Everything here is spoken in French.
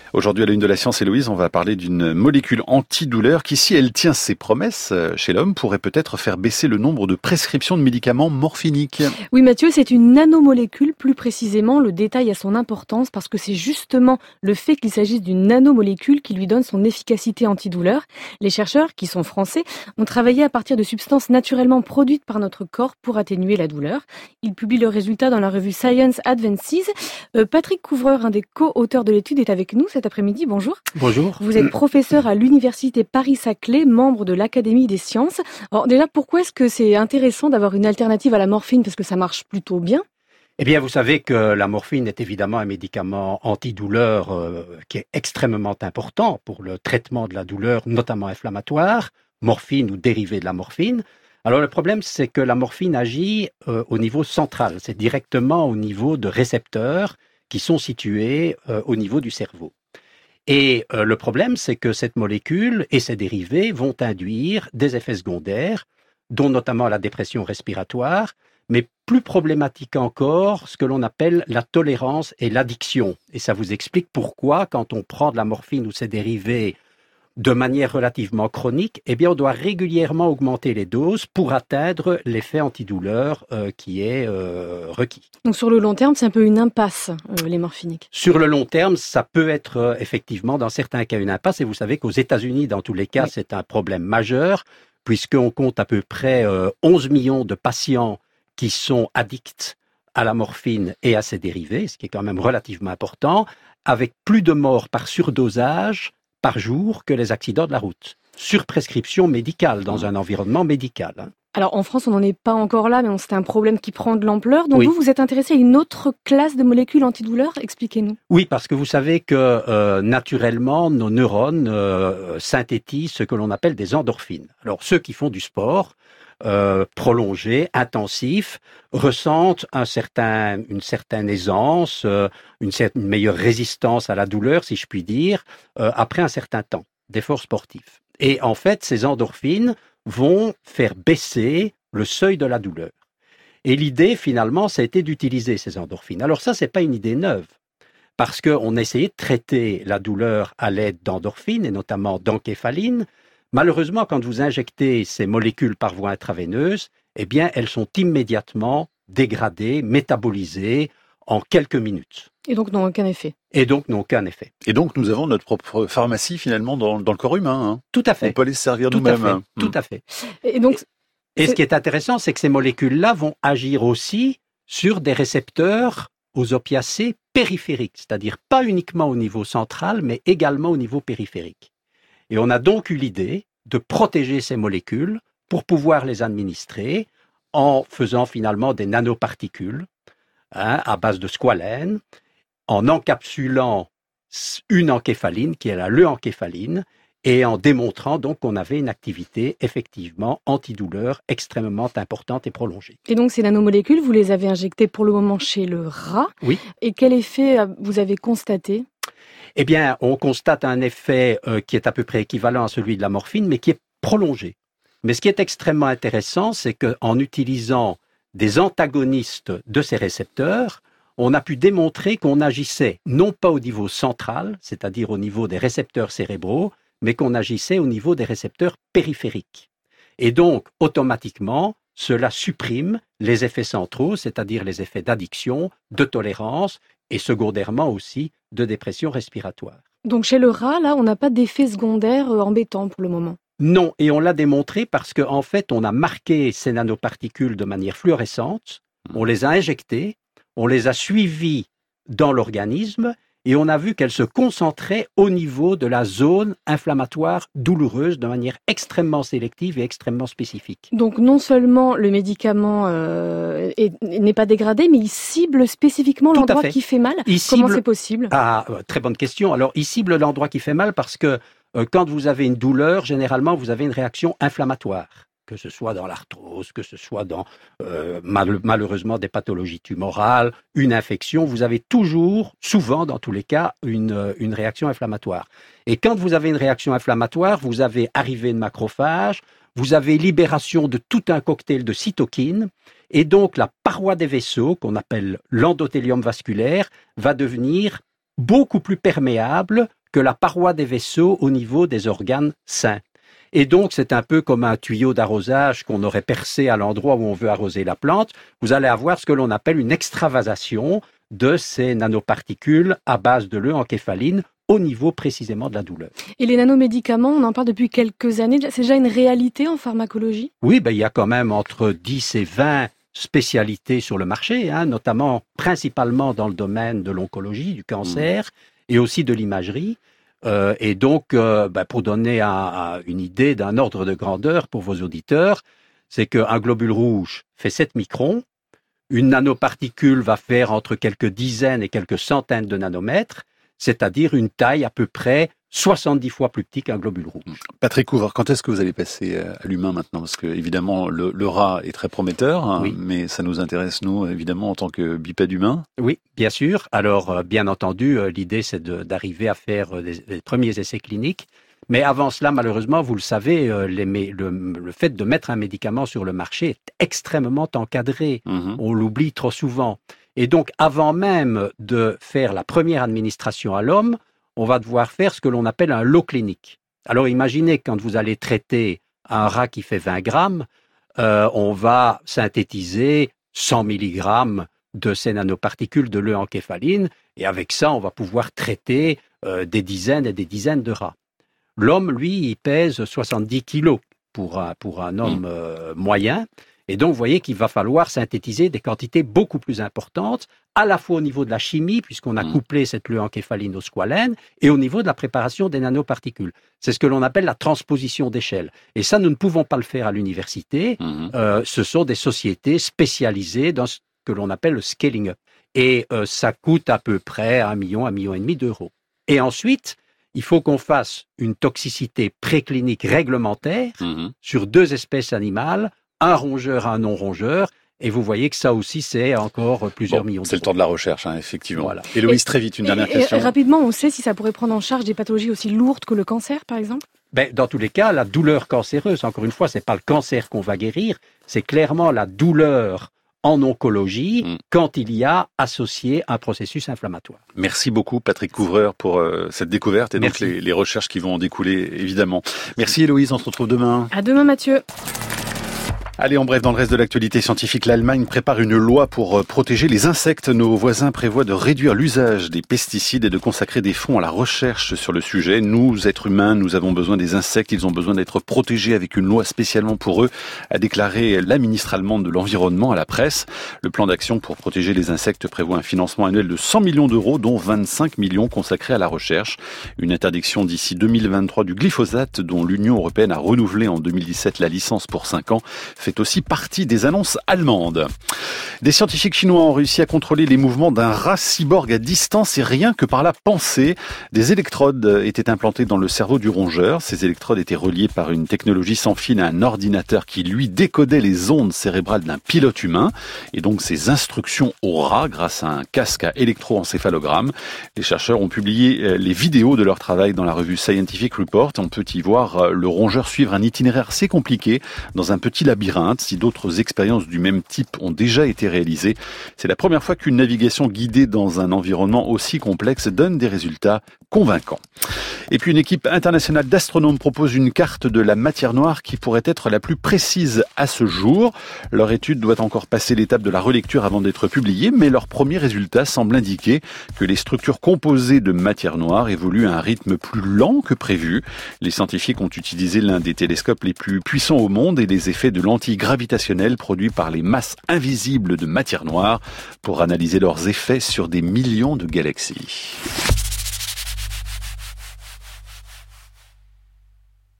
Aujourd'hui, à la une de la science, Héloïse, on va parler d'une molécule antidouleur qui, si elle tient ses promesses chez l'homme, pourrait peut-être faire baisser le nombre de prescriptions de médicaments morphiniques. Oui Mathieu, c'est une nanomolécule, plus précisément. Le détail a son importance parce que c'est justement le fait qu'il s'agisse d'une nanomolécule qui lui donne son efficacité antidouleur. Les chercheurs, qui sont français, ont travaillé à partir de substances naturellement produites par notre corps pour atténuer la douleur. Ils publient leurs résultats dans la revue Science Advances. Patrick Couvreur, un des co-auteurs de l'étude, est avec nous cet après-midi. Bonjour. Bonjour. Vous êtes professeur à l'université Paris-Saclay, membre de l'Académie des sciences. Alors déjà, pourquoi est-ce que c'est intéressant d'avoir une alternative à la morphine? Parce que ça marche plutôt bien. Eh bien, vous savez que la morphine est évidemment un médicament antidouleur qui est extrêmement important pour le traitement de la douleur, notamment inflammatoire, morphine ou dérivé de la morphine. Alors le problème, c'est que la morphine agit au niveau central, c'est directement au niveau de récepteurs qui sont situés au niveau du cerveau. Et le problème, c'est que cette molécule et ses dérivés vont induire des effets secondaires, dont notamment la dépression respiratoire, mais plus problématique encore, ce que l'on appelle la tolérance et l'addiction. Et ça vous explique pourquoi, quand on prend de la morphine ou ses dérivés de manière relativement chronique, eh bien, on doit régulièrement augmenter les doses pour atteindre l'effet antidouleur qui est requis. Donc sur le long terme, c'est un peu une impasse, les morphiniques. Sur le long terme, ça peut être effectivement, dans certains cas, une impasse. Et vous savez qu'aux États-Unis, dans tous les cas, oui, c'est un problème majeur, puisqu'on compte à peu près 11 millions de patients qui sont addicts à la morphine et à ses dérivés, ce qui est quand même relativement important, avec plus de morts par surdosage par jour que les accidents de la route. Sur prescription médicale, dans un environnement médical. Alors en France, on n'en est pas encore là, mais c'est un problème qui prend de l'ampleur. Donc oui. vous êtes intéressé à une autre classe de molécules antidouleurs? Expliquez-nous. Oui, parce que vous savez que naturellement, nos neurones synthétisent ce que l'on appelle des endorphines. Alors ceux qui font du sport prolongé, intensif, ressentent une certaine aisance, une meilleure résistance à la douleur, si je puis dire, après un certain temps d'effort sportif. Et en fait, ces endorphines vont faire baisser le seuil de la douleur. Et l'idée, finalement, ça a été d'utiliser ces endorphines. Alors ça, c'est pas une idée neuve, parce qu'on a essayé de traiter la douleur à l'aide d'endorphines, et notamment d'encéphaline. Malheureusement, quand vous injectez ces molécules par voie intraveineuse, eh bien, elles sont immédiatement dégradées, métabolisées en quelques minutes. Et donc n'ont aucun effet. Et donc n'ont aucun effet. Et donc nous avons notre propre pharmacie finalement dans le corps humain. Hein. Tout à fait. On peut aller se servir nous-mêmes. Tout à fait. Et donc, ce qui est intéressant, c'est que ces molécules-là vont agir aussi sur des récepteurs aux opiacés périphériques, c'est-à-dire pas uniquement au niveau central, mais également au niveau périphérique. Et on a donc eu l'idée de protéger ces molécules pour pouvoir les administrer en faisant finalement des nanoparticules à base de squalène, en encapsulant une encéphaline qui est la leuencéphaline et en démontrant donc qu'on avait une activité effectivement antidouleur extrêmement importante et prolongée. Et donc ces nanomolécules, vous les avez injectées pour le moment chez le rat. Oui. Et quel effet vous avez constaté ? Eh bien, on constate un effet qui est à peu près équivalent à celui de la morphine, mais qui est prolongé. Mais ce qui est extrêmement intéressant, c'est qu'en utilisant des antagonistes de ces récepteurs, on a pu démontrer qu'on agissait non pas au niveau central, c'est-à-dire au niveau des récepteurs cérébraux, mais qu'on agissait au niveau des récepteurs périphériques. Et donc, automatiquement, cela supprime les effets centraux, c'est-à-dire les effets d'addiction, de tolérance et secondairement aussi de dépression respiratoire. Donc chez le rat, là, on n'a pas d'effet secondaire embêtant pour le moment? Non, et on l'a démontré parce qu'en fait, on a marqué ces nanoparticules de manière fluorescente, on les a injectées, on les a suivies dans l'organisme et on a vu qu'elles se concentraient au niveau de la zone inflammatoire douloureuse de manière extrêmement sélective et extrêmement spécifique. Donc non seulement le médicament n'est pas dégradé, mais il cible spécifiquement l'endroit qui fait mal. Comment c'est possible? Ah, très bonne question. Alors, il cible l'endroit qui fait mal parce que quand vous avez une douleur, généralement, vous avez une réaction inflammatoire. Que ce soit dans l'arthrose, que ce soit dans malheureusement des pathologies tumorales, une infection, vous avez toujours, souvent dans tous les cas, une réaction inflammatoire. Et quand vous avez une réaction inflammatoire, vous avez arrivée de macrophages, vous avez libération de tout un cocktail de cytokines, et donc la paroi des vaisseaux, qu'on appelle l'endothélium vasculaire, va devenir beaucoup plus perméable que la paroi des vaisseaux au niveau des organes sains. Et donc, c'est un peu comme un tuyau d'arrosage qu'on aurait percé à l'endroit où on veut arroser la plante. Vous allez avoir ce que l'on appelle une extravasation de ces nanoparticules à base de l'encéphaline au niveau précisément de la douleur. Et les nanomédicaments, on en parle depuis quelques années. C'est déjà une réalité en pharmacologie ? Oui, il y a quand même entre 10 et 20 spécialités sur le marché, notamment principalement dans le domaine de l'oncologie, du cancer et aussi de l'imagerie. Et donc, pour donner une idée d'un ordre de grandeur pour vos auditeurs, c'est qu'un globule rouge fait 7 microns, une nanoparticule va faire entre quelques dizaines et quelques centaines de nanomètres, c'est-à-dire une taille à peu près 70 fois plus petite qu'un globule rouge. Patrick Couvreur, quand est-ce que vous allez passer à l'humain maintenant ? Parce que évidemment, le rat est très prometteur, oui. Mais ça nous intéresse, nous, évidemment, en tant que bipède humain. Oui, bien sûr. Alors, bien entendu, l'idée, c'est d'arriver à faire les premiers essais cliniques. Mais avant cela, malheureusement, vous le savez, le fait de mettre un médicament sur le marché est extrêmement encadré. On l'oublie trop souvent. Et donc, avant même de faire la première administration à l'homme, on va devoir faire ce que l'on appelle un lot clinique. Alors imaginez quand vous allez traiter un rat qui fait 20 grammes, on va synthétiser 100 mg de ces nanoparticules de l'encéphaline et avec ça, on va pouvoir traiter des dizaines et des dizaines de rats. L'homme, lui, il pèse 70 kilos pour un homme moyen. Et donc, vous voyez qu'il va falloir synthétiser des quantités beaucoup plus importantes, à la fois au niveau de la chimie, puisqu'on a couplé cette leuencéphaline au squalène, et au niveau de la préparation des nanoparticules. C'est ce que l'on appelle la transposition d'échelle. Et ça, nous ne pouvons pas le faire à l'université. Ce sont des sociétés spécialisées dans ce que l'on appelle le scaling up. Et ça coûte à peu près 1 million, 1,5 million d'euros. Et ensuite, il faut qu'on fasse une toxicité préclinique réglementaire sur 2 espèces animales, un rongeur, un non-rongeur, et vous voyez que ça aussi, c'est encore plusieurs millions d'euros. C'est le temps de la recherche, effectivement. Voilà. Héloïse, très vite, une dernière question. Rapidement, on sait si ça pourrait prendre en charge des pathologies aussi lourdes que le cancer, par exemple ? Dans tous les cas, la douleur cancéreuse, encore une fois, c'est pas le cancer qu'on va guérir, c'est clairement la douleur en oncologie quand il y a associé un processus inflammatoire. Merci beaucoup Patrick Couvreur pour cette découverte et donc les recherches qui vont en découler, évidemment. Merci Héloïse, on se retrouve demain. À demain Mathieu. Allez, en bref, dans le reste de l'actualité scientifique, l'Allemagne prépare une loi pour protéger les insectes. Nos voisins prévoient de réduire l'usage des pesticides et de consacrer des fonds à la recherche sur le sujet. Nous, êtres humains, nous avons besoin des insectes. Ils ont besoin d'être protégés avec une loi spécialement pour eux, a déclaré la ministre allemande de l'Environnement à la presse. Le plan d'action pour protéger les insectes prévoit un financement annuel de 100 millions d'euros, dont 25 millions consacrés à la recherche. Une interdiction d'ici 2023 du glyphosate, dont l'Union européenne a renouvelé en 2017 la licence pour 5 ans, fait aussi partie des annonces allemandes. Des scientifiques chinois ont réussi à contrôler les mouvements d'un rat cyborg à distance et rien que par la pensée. Des électrodes étaient implantées dans le cerveau du rongeur. Ces électrodes étaient reliées par une technologie sans fil à un ordinateur qui, lui, décodait les ondes cérébrales d'un pilote humain et donc ses instructions au rat grâce à un casque à électroencéphalogramme. Les chercheurs ont publié les vidéos de leur travail dans la revue Scientific Report. On peut y voir le rongeur suivre un itinéraire assez compliqué dans un petit labyrinthe. Si d'autres expériences du même type ont déjà été réalisées, c'est la première fois qu'une navigation guidée dans un environnement aussi complexe donne des résultats convaincants. Et puis une équipe internationale d'astronomes propose une carte de la matière noire qui pourrait être la plus précise à ce jour. Leur étude doit encore passer l'étape de la relecture avant d'être publiée, mais leurs premiers résultats semblent indiquer que les structures composées de matière noire évoluent à un rythme plus lent que prévu. Les scientifiques ont utilisé l'un des télescopes les plus puissants au monde et les effets de lentilles gravitationnelles produits par les masses invisibles de matière noire pour analyser leurs effets sur des millions de galaxies.